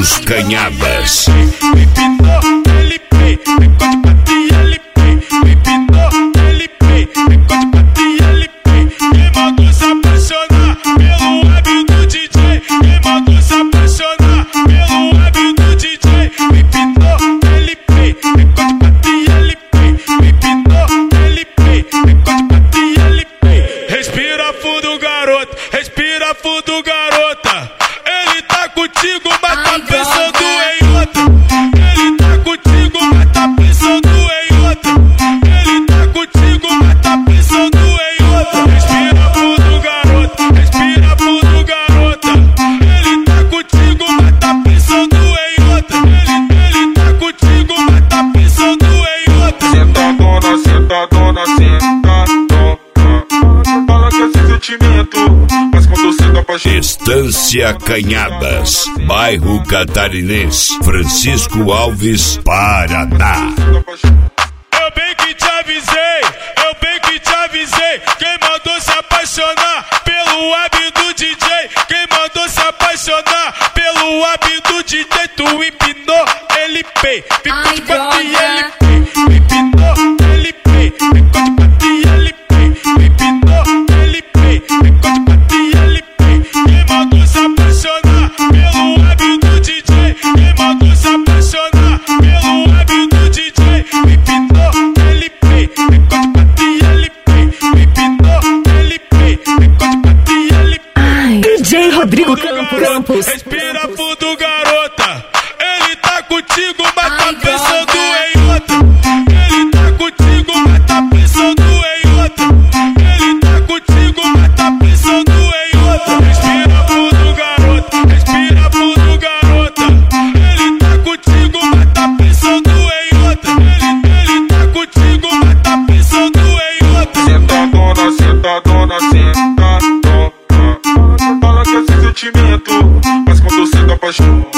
Os Canhadas. Respira fundo, garota. Respira fundo, garota. Ele tá contigo, mas tá pensando em outra. Ele tá contigo, mas tá pensando em outra. Ele tá contigo, mas tá pensando em outra. Respira fundo, garota. Respira fundo, garota. Ele tá contigo, mas tá pensando em outra. Ele tá contigo, mas tá pensando em outra. Sentadona, sentadona, sentadona. Fala que esse sentimento, mas quando você tá apaixonado. Estância Canhadas, bairro Catarinense, Francisco Alves, Paraná. Eu bem que te avisei, eu bem que te avisei. Quem mandou se apaixonar pelo web do DJ? Quem mandou se apaixonar pelo web do DJ? Tu empinou, ele pei. Ficou de quatro e ele pei. Empinou, ele pei. Ficou de quatro e ele pei. Empinou, ele pei. Ficou de quatro e ele pei. Quem mandou se apaixonar pelo web do DJ? Quem mandou se apaixonar pelo web do DJ? Empinou, ele pei. Ficou de quatro e ele pei. Empinou, ele pei. Ficou de quatro e ele pei. DJ Rodrigo Campos. Respira fundo, garota. Ele tá contigo, mas tá pensando em outra. Ele tá contigo, mas tá pensando em outra. Ele tá contigo, mas tá pensando em outra. Respira fundo, garota. Respira fundo, garota. Ele tá contigo, mas tá pensando em outra. Ele tá contigo, mas tá pensando em outra. Sentadona, sentadona, sentadona. Fala que esse sentimento, mas quando você tá apaixonado.